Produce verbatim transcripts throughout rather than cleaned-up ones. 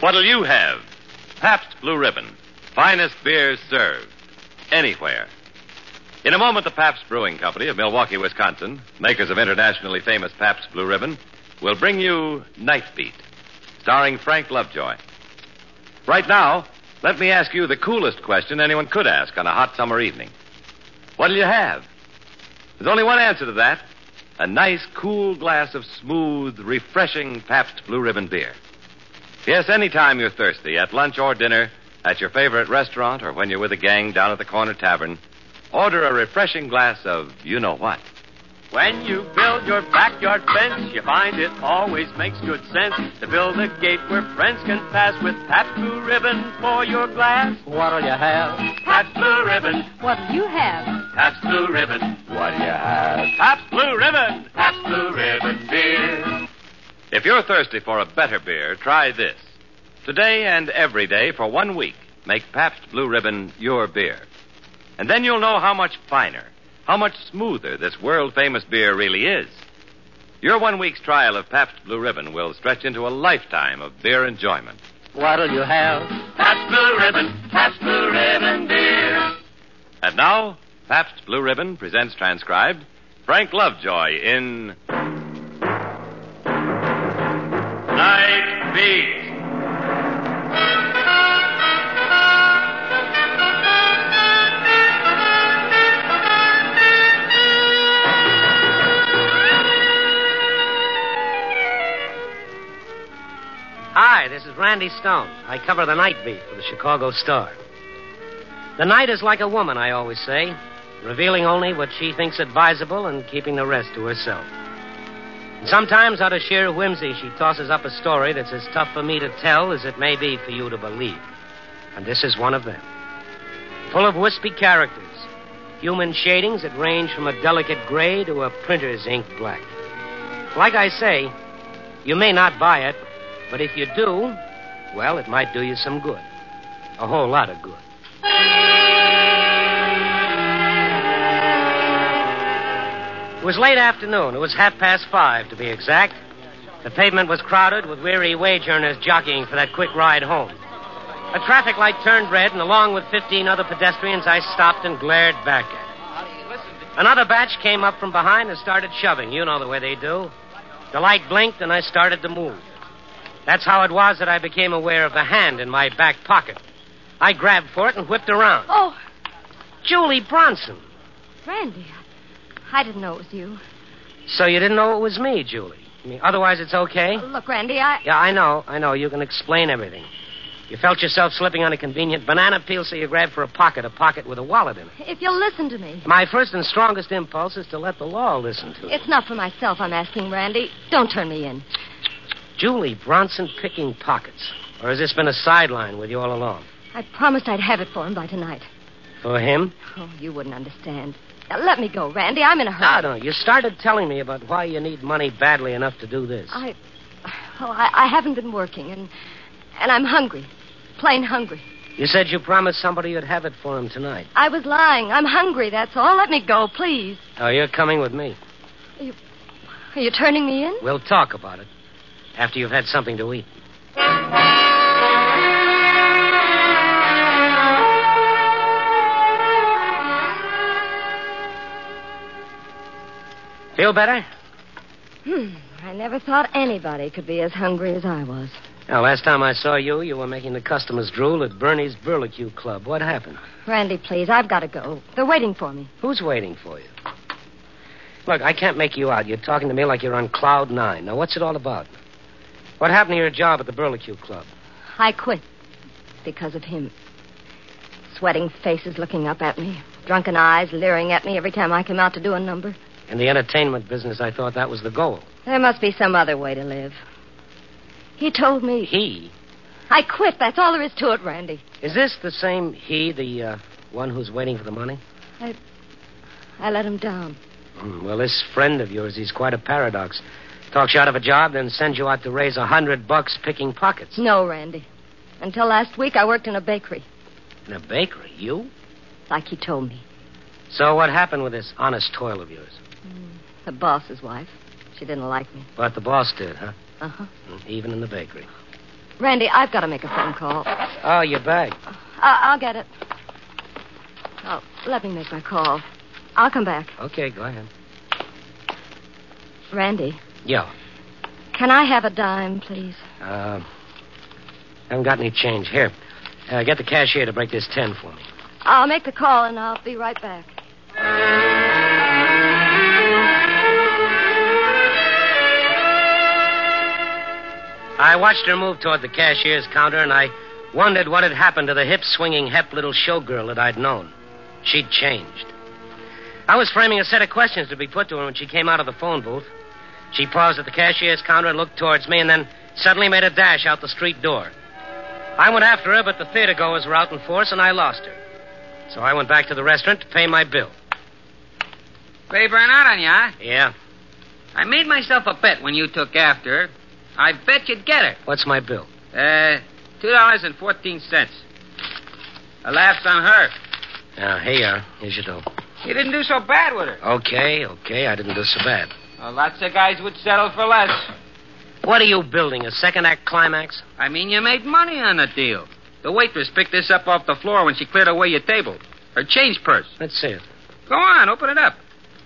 What'll you have? Pabst Blue Ribbon. Finest beer served. Anywhere. In a moment, the Pabst Brewing Company of Milwaukee, Wisconsin, makers of internationally famous Pabst Blue Ribbon, will bring you Night Beat, starring Frank Lovejoy. Right now, let me ask you the coolest question anyone could ask on a hot summer evening. What'll you have? There's only one answer to that. A nice, cool glass of smooth, refreshing Pabst Blue Ribbon beer. Yes, anytime you're thirsty, at lunch or dinner, at your favorite restaurant, or when you're with a gang down at the corner tavern, order a refreshing glass of you-know-what. When you build your backyard fence, you find it always makes good sense to build a gate where friends can pass with Pabst Blue Ribbon for your glass. What'll you have? Pabst Blue Ribbon. What'll you have? Pabst Blue Ribbon. What'll you have? Pabst Blue Ribbon. Pabst Blue Ribbon beer. If you're thirsty for a better beer, try this. Today and every day for one week, make Pabst Blue Ribbon your beer. And then you'll know how much finer, how much smoother this world-famous beer really is. Your one week's trial of Pabst Blue Ribbon will stretch into a lifetime of beer enjoyment. What'll you have? Pabst Blue Ribbon. Pabst Blue Ribbon beer. And now, Pabst Blue Ribbon presents transcribed Frank Lovejoy in Night Beat. Hi, this is Randy Stone. I cover the night beat for the Chicago Star. The night is like a woman, I always say, revealing only what she thinks advisable and keeping the rest to herself. And sometimes, out of sheer whimsy, she tosses up a story that's as tough for me to tell as it may be for you to believe. And this is one of them. Full of wispy characters, human shadings that range from a delicate gray to a printer's ink black. Like I say, you may not buy it, but if you do, well, it might do you some good. A whole lot of good. It was late afternoon. It was half past five, to be exact. The pavement was crowded with weary wage earners jockeying for that quick ride home. A traffic light turned red, and along with fifteen other pedestrians, I stopped and glared back at it. Another batch came up from behind and started shoving. You know the way they do. The light blinked, and I started to move. That's how it was that I became aware of the hand in my back pocket. I grabbed for it and whipped around. Oh. Julie Bronson. Randy, I didn't know it was you. So you didn't know it was me, Julie? I mean, otherwise it's okay? Uh, look, Randy, I... Yeah, I know, I know. You can explain everything. You felt yourself slipping on a convenient banana peel, so you grabbed for a pocket, a pocket with a wallet in it. If you'll listen to me... My first and strongest impulse is to let the law listen to it. It's not for myself I'm asking, Randy. Don't turn me in. Julie Bronson picking pockets. Or has this been a sideline with you all along? I promised I'd have it for him by tonight. For him? Oh, you wouldn't understand. Now, let me go, Randy. I'm in a hurry. No, no. You started telling me about why you need money badly enough to do this. I... Oh, I, I haven't been working, and and I'm hungry. Plain hungry. You said you promised somebody you'd have it for him tonight. I was lying. I'm hungry, that's all. Let me go, please. Oh, you're coming with me. Are you, are you turning me in? We'll talk about it after you've had something to eat. Feel better? Hmm. I never thought anybody could be as hungry as I was. Now, last time I saw you, you were making the customers drool at Bernie's Burlicue Club. What happened? Randy, please, I've got to go. They're waiting for me. Who's waiting for you? Look, I can't make you out. You're talking to me like you're on cloud nine. Now, what's it all about? What happened to your job at the Burlicue Club? I quit because of him. Sweating faces looking up at me. Drunken eyes leering at me every time I came out to do a number. In the entertainment business, I thought that was the goal. There must be some other way to live. He told me... He? I quit. That's all there is to it, Randy. Is this the same he, the uh, one who's waiting for the money? I... I let him down. Mm, well, this friend of yours, he's quite a paradox. Talks you out of a job, then sends you out to raise a hundred bucks picking pockets. No, Randy. Until last week, I worked in a bakery. In a bakery? You? Like he told me. So what happened with this honest toil of yours? Mm, the boss's wife. She didn't like me. But the boss did, huh? Uh-huh. Mm, even in the bakery. Randy, I've got to make a phone call. Oh, your bag. Uh, I'll get it. Oh, let me make my call. I'll come back. Okay, go ahead. Randy, Yeah. can I have a dime, please? Uh, haven't got any change. Here. Uh, get the cashier to break this ten for me. I'll make the call and I'll be right back. I watched her move toward the cashier's counter, and I wondered what had happened to the hip-swinging, hep little showgirl that I'd known. She'd changed. I was framing a set of questions to be put to her when she came out of the phone booth. She paused at the cashier's counter and looked towards me, and then suddenly made a dash out the street door. I went after her, but the theater goers were out in force, and I lost her. So I went back to the restaurant to pay my bill. Ray Bernard on ya? Yeah. I made myself a bet when you took after her. I bet you'd get her. What's my bill? Uh, two dollars and fourteen cents. A laugh's on her. Yeah, here you are. Here's your dough. You didn't do so bad with her. Okay, okay, I didn't do so bad. Well, lots of guys would settle for less. What are you building, a second-act climax? I mean, you made money on the deal. The waitress picked this up off the floor when she cleared away your table. Her change purse. Let's see it. Go on, open it up.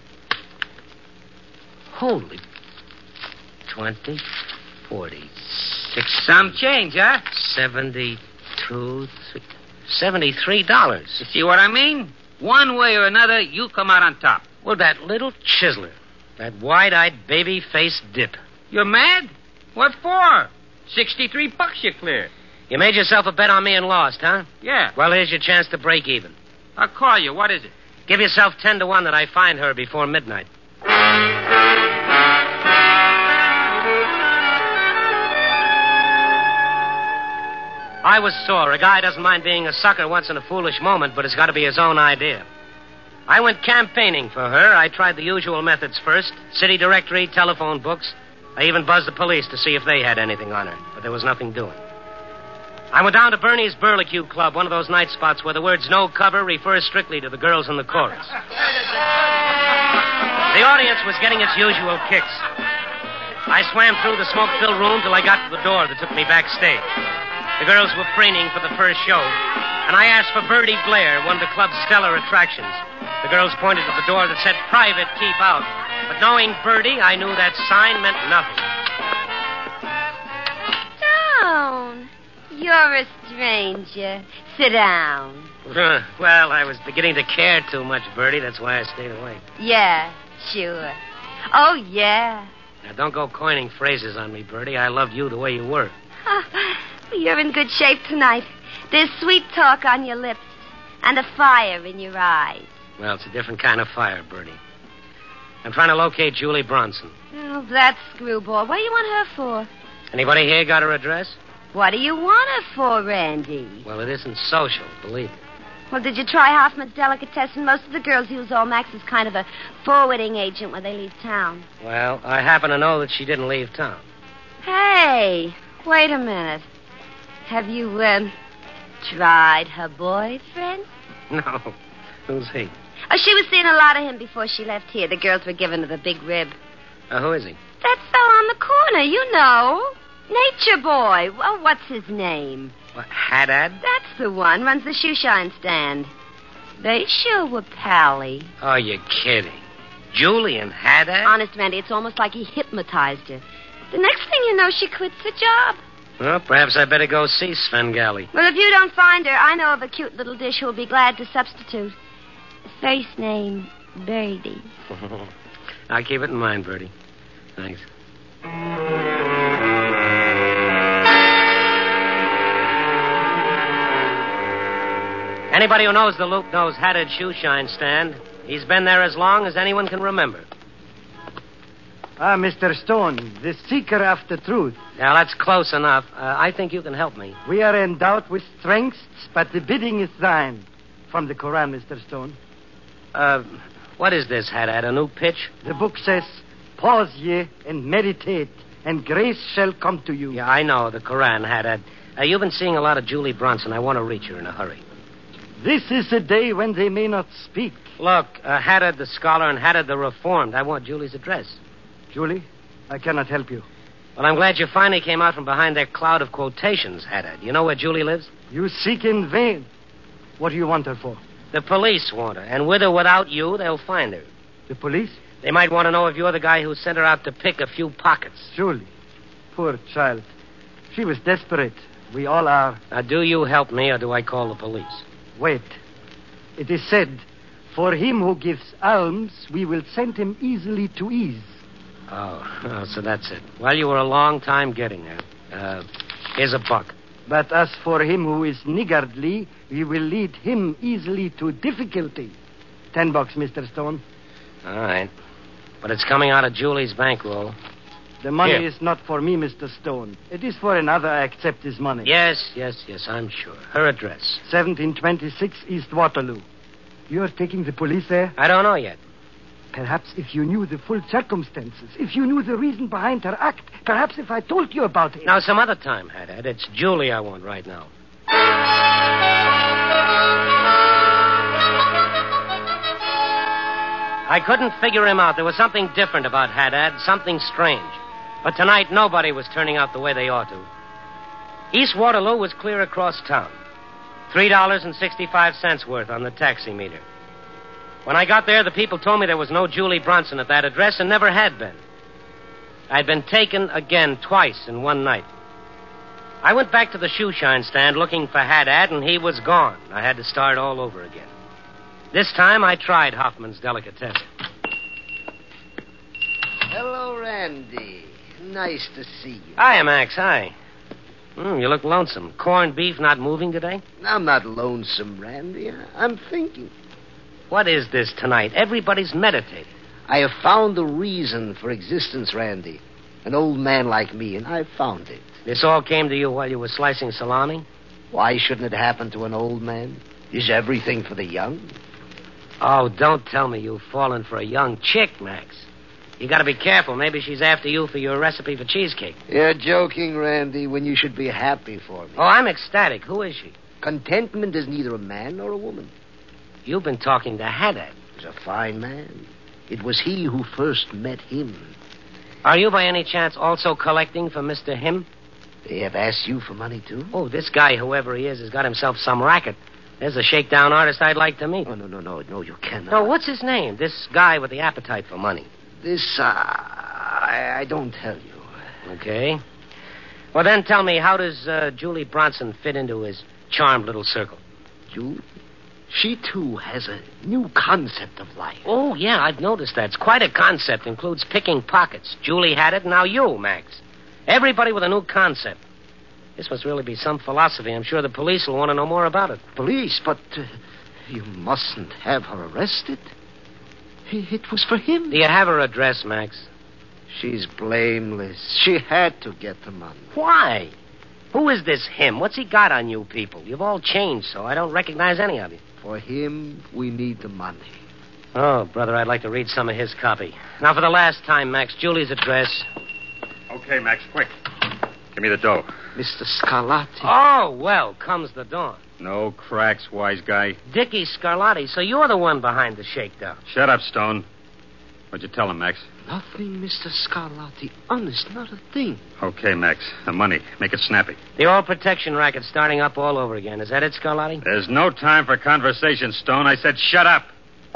Holy... Twenty, forty, six... Some change, huh? Seventy-two... Three, Seventy-three dollars. You see what I mean? One way or another, you come out on top. Well, that little chiseler. That wide-eyed, baby-faced dip. You're mad? What for? Sixty-three bucks you cleared. You made yourself a bet on me and lost, huh? Yeah. Well, here's your chance to break even. I'll call you. What is it? Give yourself ten to one that I find her before midnight. I was sore. A guy doesn't mind being a sucker once in a foolish moment, but it's got to be his own idea. I went campaigning for her. I tried the usual methods first. City directory, telephone books. I even buzzed the police to see if they had anything on her, but there was nothing doing. I went down to Bernie's Burlicue Club, one of those night spots where the words no cover refers strictly to the girls in the chorus. The audience was getting its usual kicks. I swam through the smoke-filled room till I got to the door that took me backstage. The girls were preening for the first show, and I asked for Birdie Blair, one of the club's stellar attractions. The girls pointed to the door that said, "Private, keep out." But knowing Birdie, I knew that sign meant nothing. Down. You're a stranger. Sit down. Well, I was beginning to care too much, Birdie. That's why I stayed away. Yeah, sure. Oh, yeah. Now, don't go coining phrases on me, Birdie. I loved you the way you were. You're in good shape tonight. There's sweet talk on your lips and a fire in your eyes. Well, it's a different kind of fire, Birdie. I'm trying to locate Julie Bronson. Oh, that screwball. What do you want her for? Anybody here got her address? What do you want her for, Randy? Well, it isn't social, believe me. Well, did you try Hoffman's Delicatessen? Most of the girls use Olmax as kind of a forwarding agent when they leave town. Well, I happen to know that she didn't leave town. Hey, wait a minute. Have you, um, tried her boyfriend? No. Who's he? Oh, she was seeing a lot of him before she left here. The girls were giving her the big rib. Uh, who is he? That fellow on the corner, you know. Nature Boy. Well, what's his name? What, Haddad? That's the one. Runs the shoe shine stand. They sure were pally. Oh, you're kidding. Julie and Haddad? Honest, Randy, it's almost like he hypnotized her. The next thing you know, she quits the job. Well, perhaps I better go see Svengali. Well, if you don't find her, I know of a cute little dish who'll be glad to substitute. First name, Birdie. I'll keep it in mind, Birdie. Thanks. Anybody who knows the Loop knows Haddad Shoe Shine Stand. He's been there as long as anyone can remember. Ah, Mister Stone, the seeker after truth. Now, that's close enough. Uh, I think you can help me. We are endowed with strengths, but the bidding is thine. From the Quran, Mister Stone. Uh, what is this, Haddad? A new pitch? The book says, pause ye and meditate, and grace shall come to you. Yeah, I know, the Quran, Haddad. Uh, you've been seeing a lot of Julie Bronson. I want to reach her in a hurry. This is the day when they may not speak. Look, uh, Haddad the scholar and Haddad the reformed. I want Julie's address. Julie, I cannot help you. Well, I'm glad you finally came out from behind that cloud of quotations, Haddad. You know where Julie lives? You seek in vain. What do you want her for? The police want her, and with or without you, they'll find her. The police? They might want to know if you're the guy who sent her out to pick a few pockets. Julie. Poor child. She was desperate. We all are. Now, do you help me, or do I call the police? Wait. It is said, for him who gives alms, we will send him easily to ease. Oh, oh so that's it. Well, you were a long time getting there. Uh, here's a buck. But as for him who is niggardly, we will lead him easily to difficulty. Ten bucks, Mister Stone. All right. But it's coming out of Julie's bankroll. The money Here. is not for me, Mister Stone. It is for another. I accept his money. Yes, yes, yes, I'm sure. Her address. seventeen twenty-six East Waterloo. You're taking the police there? I don't know yet. Perhaps if you knew the full circumstances, if you knew the reason behind her act, perhaps if I told you about it. Now, some other time, Haddad. It's Julie I want right now. I couldn't figure him out. There was something different about Haddad, something strange. But tonight, nobody was turning out the way they ought to. East Waterloo was clear across town. Three dollars and sixty-five cents worth on the taxi meter. When I got there, the people told me there was no Julie Bronson at that address and never had been. I'd been taken again twice in one night. I went back to the shoe shine stand looking for Haddad, and he was gone. I had to start all over again. This time, I tried Hoffman's delicatessen. Hello, Randy. Nice to see you. Hi, Max. Hi. Mm, you look lonesome. Corned beef not moving today? I'm not lonesome, Randy. I'm thinking. What is this tonight? Everybody's meditating. I have found the reason for existence, Randy. An old man like me, and I've found it. This all came to you while you were slicing salami? Why shouldn't it happen to an old man? Is everything for the young? Oh, don't tell me you've fallen for a young chick, Max. You gotta be careful. Maybe she's after you for your recipe for cheesecake. You're joking, Randy, when you should be happy for me. Oh, I'm ecstatic. Who is she? Contentment is neither a man nor a woman. You've been talking to Haddad. He's a fine man. It was he who first met him. Are you by any chance also collecting for Mister Him? They have asked you for money, too? Oh, this guy, whoever he is, has got himself some racket. There's a shakedown artist I'd like to meet. Oh, no, no, no, no, you cannot. No, what's his name? This guy with the appetite for money. This, uh, I, I don't tell you. Okay. Well, then tell me, how does uh, Julie Bronson fit into his charmed little circle? Julie? She, too, has a new concept of life. Oh, yeah, I've noticed that. It's quite a concept. Includes picking pockets. Julie had it, now you, Max. Everybody with a new concept. This must really be some philosophy. I'm sure the police will want to know more about it. Police? But uh, you mustn't have her arrested. It was for him. Do you have her address, Max? She's blameless. She had to get the money. Why? Who is this him? What's he got on you people? You've all changed, so I don't recognize any of you. For him, we need the money. Oh, brother, I'd like to read some of his copy. Now, for the last time, Max, Julie's address. Okay, Max, quick. Give me the dough. Mister Scarlatti. Oh, well, comes the dawn. No cracks, wise guy. Dickie Scarlatti, so you're the one behind the shakedown. Shut up, Stone. What'd you tell him, Max? Nothing, Mister Scarlatti. Honest, not a thing. Okay, Max. The money. Make it snappy. The all protection racket starting up all over again. Is that it, Scarlatti? There's no time for conversation, Stone. I said shut up.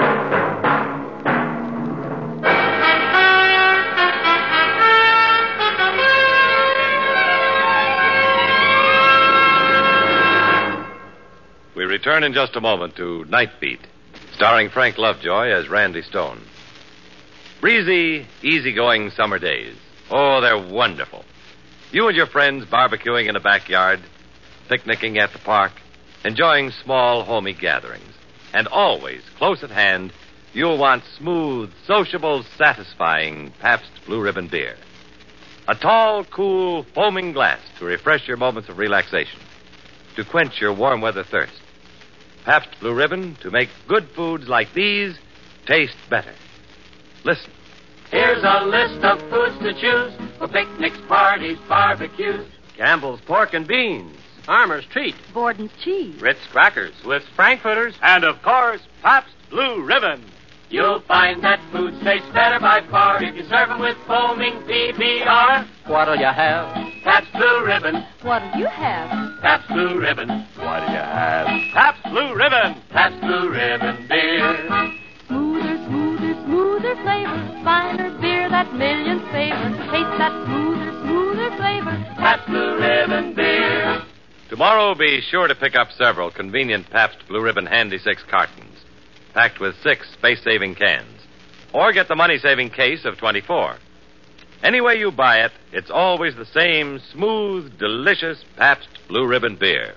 We return in just a moment to Night Beat, starring Frank Lovejoy as Randy Stone. Breezy, easygoing summer days. Oh, they're wonderful. You and your friends barbecuing in a backyard, picnicking at the park, enjoying small, homey gatherings. And always, close at hand, you'll want smooth, sociable, satisfying Pabst Blue Ribbon beer. A tall, cool, foaming glass to refresh your moments of relaxation, to quench your warm weather thirst. Pabst Blue Ribbon to make good foods like these taste better. Listen. Here's a list of foods to choose for picnics, parties, barbecues. Campbell's Pork and Beans. Armour's Treat. Borden's cheese. Ritz Crackers. Swift's Frankfurters. And, of course, Pabst Blue Ribbon. You'll find that foods taste better by far if you serve them with foaming P B R. What'll you have? Pabst Blue Ribbon. What'll you have? Pabst Blue Ribbon. What do you have? Pabst Blue Ribbon. Pabst Blue Ribbon beer. Smoother, smoother, smoother flavor. Finer beer that millions favor. Taste that smoother, smoother flavor. Pabst Blue Ribbon beer. Tomorrow, be sure to pick up several convenient Pabst Blue Ribbon Handy Six cartons, packed with six space-saving cans. Or get the money-saving case of twenty-four. Any way you buy it, it's always the same smooth, delicious Pabst Blue Ribbon beer.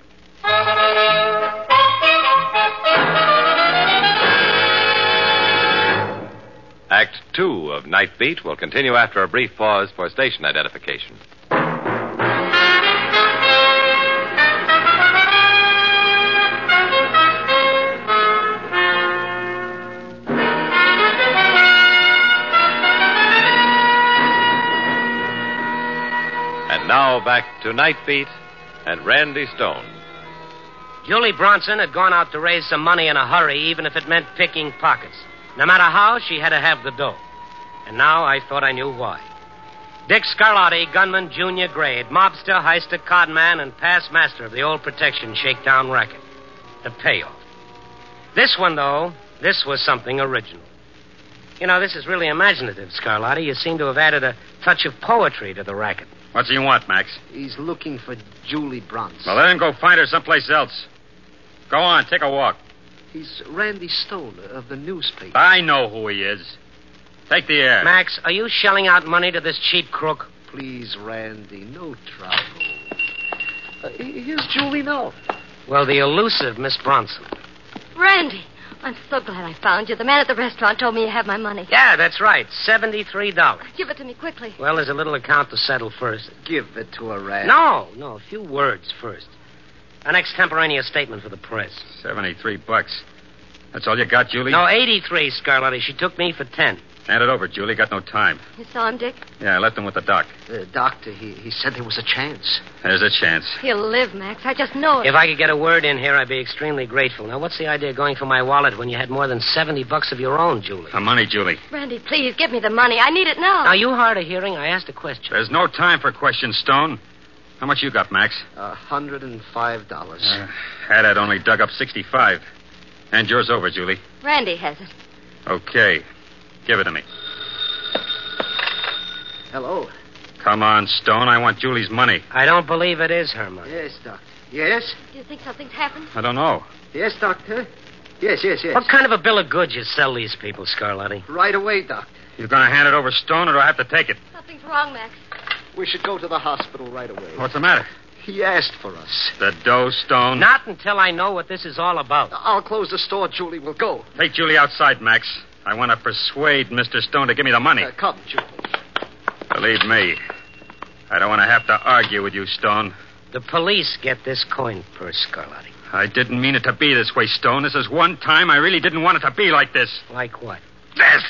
Act two of Night Beat will continue after a brief pause for station identification. And now back to Night Beat and Randy Stone. Julie Bronson had gone out to raise some money in a hurry, even if it meant picking pockets. No matter how, she had to have the dough. And now I thought I knew why. Dick Scarlatti, gunman, junior grade, mobster, heister, codman, and past master of the old protection shakedown racket. The payoff. This one, though, this was something original. You know, this is really imaginative, Scarlatti. You seem to have added a touch of poetry to the racket. What do you want, Max? He's looking for Julie Bronson. Well, let him go find her someplace else. Go on, take a walk. He's Randy Stone of the newspaper. I know who he is. Take the air. Max, are you shelling out money to this cheap crook? Please, Randy, no trouble. Uh, here's Julie now. Well, the elusive Miss Bronson. Randy, I'm so glad I found you. The man at the restaurant told me you have my money. Yeah, that's right. seventy-three dollars. Give it to me quickly. Well, there's a little account to settle first. Give it to her, Randy. No, no, a few words first. An extemporaneous statement for the press. Seventy-three bucks. That's all you got, Julie? No, eighty-three, Scarlatti. She took me for ten. Hand it over, Julie. Got no time. You saw him, Dick? Yeah, I left him with the doc. The doctor, he, he said there was a chance. There's a chance. He'll live, Max. I just know it. If I could get a word in here, I'd be extremely grateful. Now, what's the idea of going for my wallet when you had more than seventy bucks of your own, Julie? The money, Julie. Randy, please, give me the money. I need it now. Now, you hard of hearing? I asked a question. There's no time for questions, Stone. How much you got, Max? A hundred and five dollars. Uh, had I'd only dug up sixty-five. Hand yours over, Julie. Randy has it. Okay. Give it to me. Hello. Come on, Stone. I want Julie's money. I don't believe it is her money. Yes, doctor. Yes? Do you think something's happened? I don't know. Yes, doctor. Yes, yes, yes. What kind of a bill of goods you sell these people, Scarlatti? Right away, doctor. You going to hand it over, Stone, or do I have to take it? Something's wrong, Max. We should go to the hospital right away. What's the matter? He asked for us. The dough, Stone? Not until I know what this is all about. I'll close the store, Julie. We'll go. Take Julie outside, Max. I want to persuade Mister Stone to give me the money. Uh, come, Julie. Believe me, I don't want to have to argue with you, Stone. The police get this coin purse, Scarlatti. I didn't mean it to be this way, Stone. This is one time I really didn't want it to be like this. Like what? This!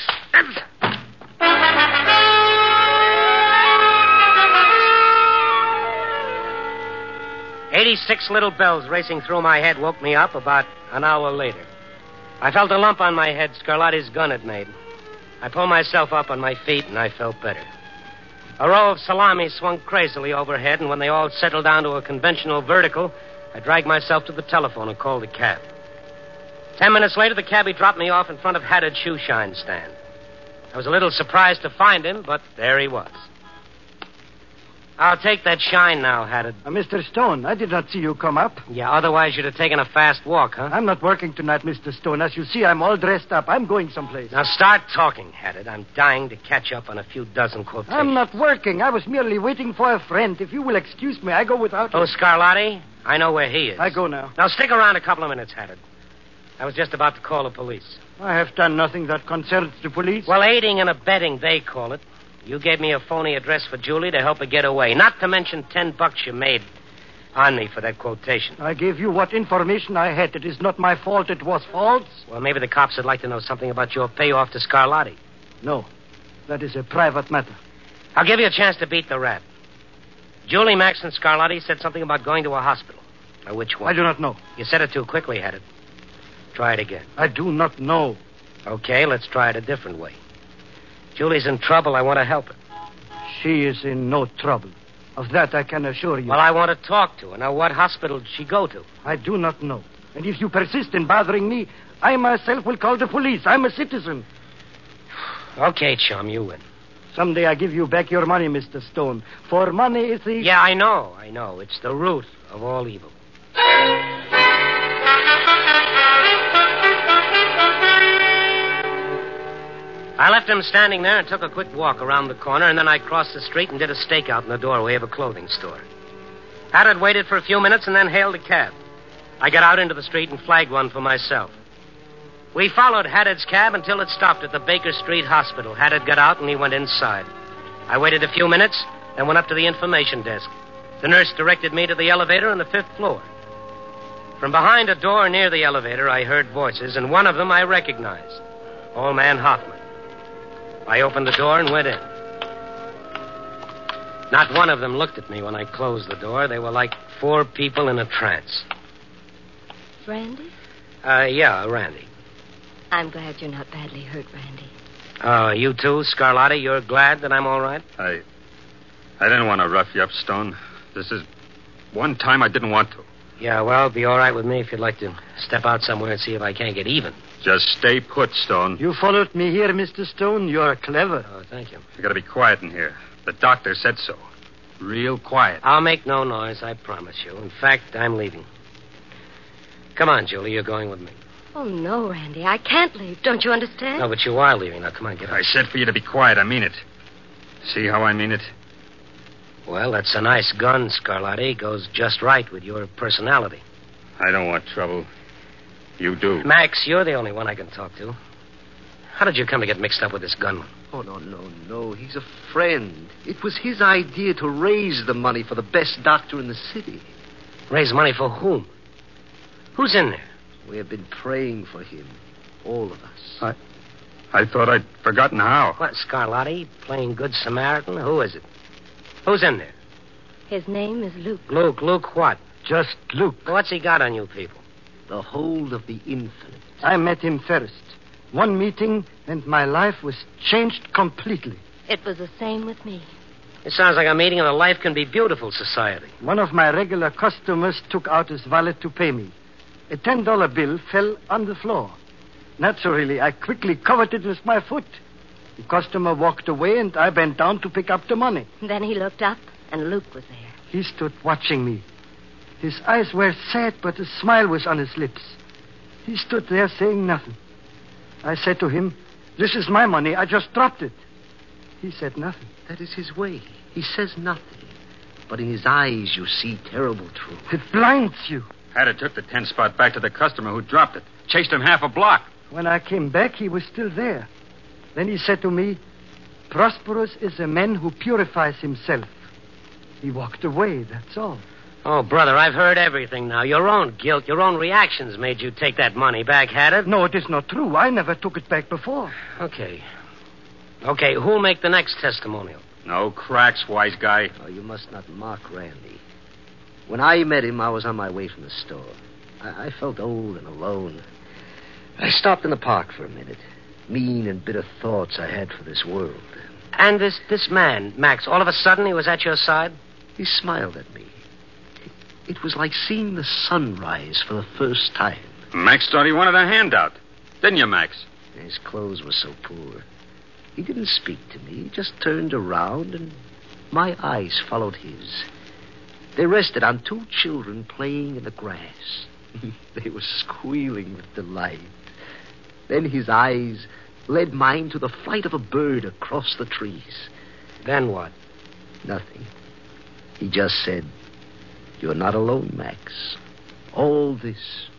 Eighty-six little bells racing through my head woke me up about an hour later. I felt a lump on my head Scarlatti's gun had made. I pulled myself up on my feet, and I felt better. A row of salami swung crazily overhead, and when they all settled down to a conventional vertical, I dragged myself to the telephone and called a cab. Ten minutes later, the cabbie dropped me off in front of Haddard's shoe shine stand. I was a little surprised to find him, but there he was. I'll take that shine now, Haddard. Uh, Mister Stone, I did not see you come up. Yeah, otherwise you'd have taken a fast walk, huh? I'm not working tonight, Mister Stone. As you see, I'm all dressed up. I'm going someplace. Now start talking, Haddard. I'm dying to catch up on a few dozen quotations. I'm not working. I was merely waiting for a friend. If you will excuse me, I go without you. Oh, Scarlatti? I know where he is. I go now. Now stick around a couple of minutes, Haddard. I was just about to call the police. I have done nothing that concerns the police. Well, aiding and abetting, they call it. You gave me a phony address for Julie to help her get away. Not to mention ten bucks you made on me for that quotation. I gave you what information I had. It is not my fault it was false. Well, maybe the cops would like to know something about your payoff to Scarlatti. No, that is a private matter. I'll give you a chance to beat the rap. Julie, Max, and Scarlatti said something about going to a hospital. Now, which one? I do not know. You said it too quickly, Haddard. Try it again. I do not know. Okay, let's try it a different way. Julie's in trouble. I want to help her. She is in no trouble. Of that I can assure you. Well, I want to talk to her. Now, what hospital did she go to? I do not know. And if you persist in bothering me, I myself will call the police. I'm a citizen. Okay, chum, you win. Someday I give you back your money, Mister Stone. For money is the... Yeah, I know, I know. It's the root of all evil. I left him standing there and took a quick walk around the corner, and then I crossed the street and did a stakeout in the doorway of a clothing store. Haddad waited for a few minutes and then hailed a cab. I got out into the street and flagged one for myself. We followed Haddad's cab until it stopped at the Baker Street Hospital. Haddad got out and he went inside. I waited a few minutes, then went up to the information desk. The nurse directed me to the elevator on the fifth floor. From behind a door near the elevator, I heard voices, and one of them I recognized. Old man Hoffman. I opened the door and went in. Not one of them looked at me when I closed the door. They were like four people in a trance. Randy? Uh, yeah, Randy. I'm glad you're not badly hurt, Randy. Oh, uh, you too, Scarlatti? You're glad that I'm all right? I... I didn't want to rough you up, Stone. This is one time I didn't want to. Yeah, well, it'd be all right with me if you'd like to step out somewhere and see if I can't get even. Just stay put, Stone. You followed me here, Mister Stone. You're clever. Oh, thank you. You gotta be quiet in here. The doctor said so. Real quiet. I'll make no noise, I promise you. In fact, I'm leaving. Come on, Julie, you're going with me. Oh, no, Randy, I can't leave. Don't you understand? No, but you are leaving. Now, come on, get up. I said for you to be quiet. I mean it. See how I mean it? Well, that's a nice gun, Scarlatti. Goes just right with your personality. I don't want trouble. You do. Max, you're the only one I can talk to. How did you come to get mixed up with this gunman? Oh, no, no, no. He's a friend. It was his idea to raise the money for the best doctor in the city. Raise money for whom? Who's in there? We have been praying for him. All of us. I... I thought I'd forgotten how. What, Scarlatti? Playing Good Samaritan? Who is it? Who's in there? His name is Luke. Luke, Luke what? Just Luke. What's he got on you people? The hold of the infinite. I met him first. One meeting, and my life was changed completely. It was the same with me. It sounds like a meeting of the Life Can Be Beautiful Society. One of my regular customers took out his wallet to pay me. A ten dollar bill fell on the floor. Naturally, I quickly covered it with my foot. The customer walked away, and I bent down to pick up the money. Then he looked up, and Luke was there. He stood watching me. His eyes were sad, but a smile was on his lips. He stood there saying nothing. I said to him, "This is my money. I just dropped it." He said nothing. That is his way. He says nothing. But in his eyes, you see terrible truth. It blinds you. Haddad took the ten spot back to the customer who dropped it. Chased him half a block. When I came back, he was still there. Then he said to me, "Prosperous is a man who purifies himself." He walked away, that's all. Oh, brother, I've heard everything now. Your own guilt, your own reactions made you take that money back, Haddad. No, it is not true. I never took it back before. Okay. Okay, who'll make the next testimonial? No cracks, wise guy. Oh, you must not mock Randy. When I met him, I was on my way from the store. I, I felt old and alone. I stopped in the park for a minute. Mean and bitter thoughts I had for this world. And this, this man, Max, all of a sudden he was at your side? He smiled at me. It was like seeing the sun rise for the first time. Max thought he wanted a handout. Didn't you, Max? His clothes were so poor. He didn't speak to me. He just turned around, and my eyes followed his. They rested on two children playing in the grass. They were squealing with delight. Then his eyes led mine to the flight of a bird across the trees. Then what? Nothing. He just said, "You're not alone, Max. All this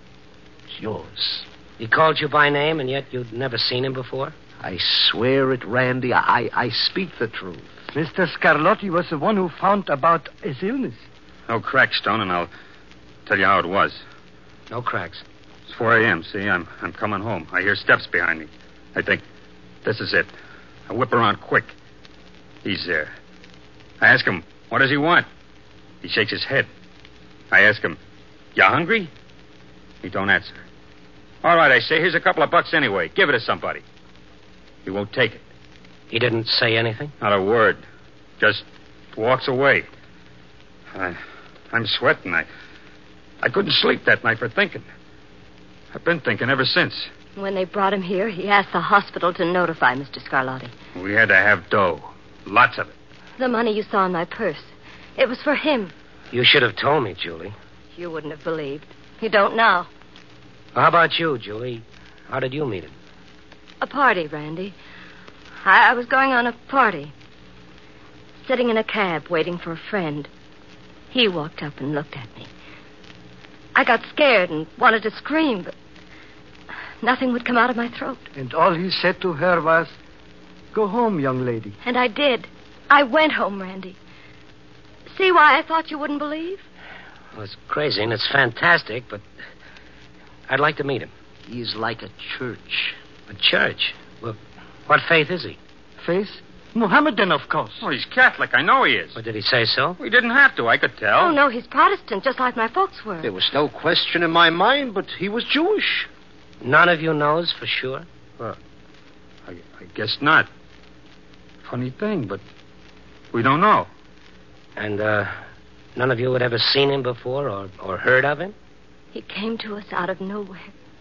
is yours." He called you by name, and yet you'd never seen him before? I swear it, Randy. I, I speak the truth. Mister Scarlotti was the one who found about his illness. No cracks, Stone, and I'll tell you how it was. No cracks. It's four a.m., see? I'm, I'm coming home. I hear steps behind me. I think, this is it. I whip around quick. He's there. I ask him, what does he want? He shakes his head. I ask him, you hungry? He don't answer. All right, I say, here's a couple of bucks anyway. Give it to somebody. He won't take it. He didn't say anything? Not a word. Just walks away. I, I'm sweating. I, I couldn't sleep that night for thinking. I've been thinking ever since. When they brought him here, he asked the hospital to notify Mister Scarlatti. We had to have dough. Lots of it. The money you saw in my purse. It was for him. You should have told me, Julie. You wouldn't have believed. You don't now. How about you, Julie? How did you meet him? A party, Randy. I, I was going on a party. Sitting in a cab waiting for a friend. He walked up and looked at me. I got scared and wanted to scream, but nothing would come out of my throat. And all he said to her was, "Go home, young lady." And I did. I went home, Randy. See why I thought you wouldn't believe? Well, it's crazy and it's fantastic, but I'd like to meet him. He's like a church. A church? Well, what faith is he? Faith? Mohammedan, of course. Oh, he's Catholic. I know he is. Well, did he say so? We didn't have to. I could tell. Oh, no, he's Protestant, just like my folks were. There was no question in my mind, but he was Jewish. None of you knows for sure? Well, I, I guess not. Funny thing, but we don't know. And, uh, none of you had ever seen him before or, or heard of him? He came to us out of nowhere.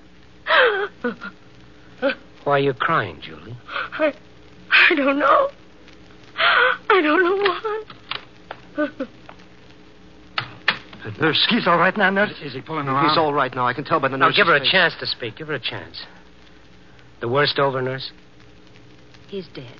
Why are you crying, Julie? I, I don't know. I don't know why. Nurse, he's all right now, nurse. Is he pulling around? He's all right now. I can tell by the Now, nurse's give her a face. chance to speak. Give her a chance. The worst over, nurse? He's dead.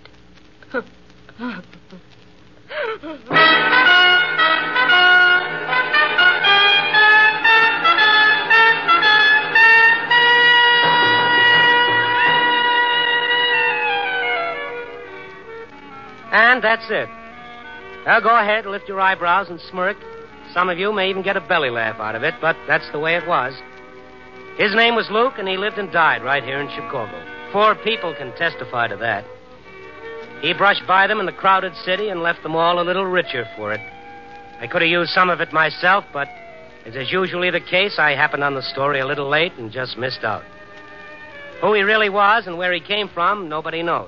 And that's it. Now, go ahead, lift your eyebrows and smirk. Some of you may even get a belly laugh out of it, but that's the way it was. His name was Luke, and he lived and died right here in Chicago. Four people can testify to that. He brushed by them in the crowded city and left them all a little richer for it. I could have used some of it myself, but as is usually the case, I happened on the story a little late and just missed out. Who he really was and where he came from, nobody knows.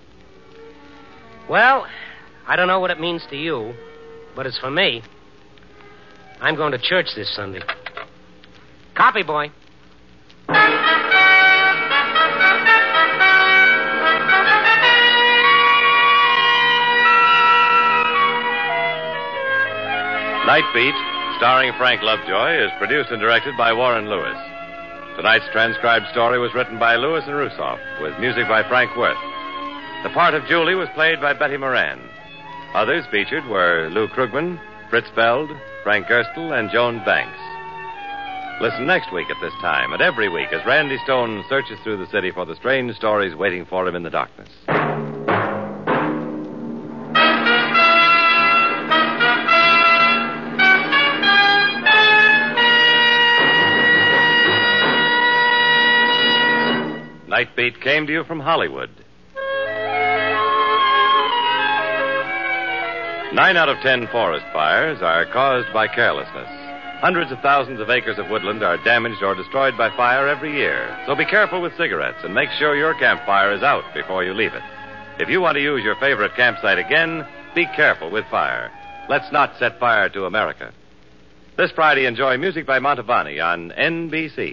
Well, I don't know what it means to you, but as for me, I'm going to church this Sunday. Copy, boy. Night Beat, starring Frank Lovejoy, is produced and directed by Warren Lewis. Tonight's transcribed story was written by Lewis and Russoff, with music by Frank Worth. The part of Julie was played by Betty Moran. Others featured were Lou Krugman, Fritz Feld, Frank Gerstle, and Joan Banks. Listen next week at this time, and every week, as Randy Stone searches through the city for the strange stories waiting for him in the darkness. Night Beat came to you from Hollywood. Nine out of ten forest fires are caused by carelessness. Hundreds of thousands of acres of woodland are damaged or destroyed by fire every year. So be careful with cigarettes and make sure your campfire is out before you leave it. If you want to use your favorite campsite again, be careful with fire. Let's not set fire to America. This Friday, enjoy music by Montevani on N B C.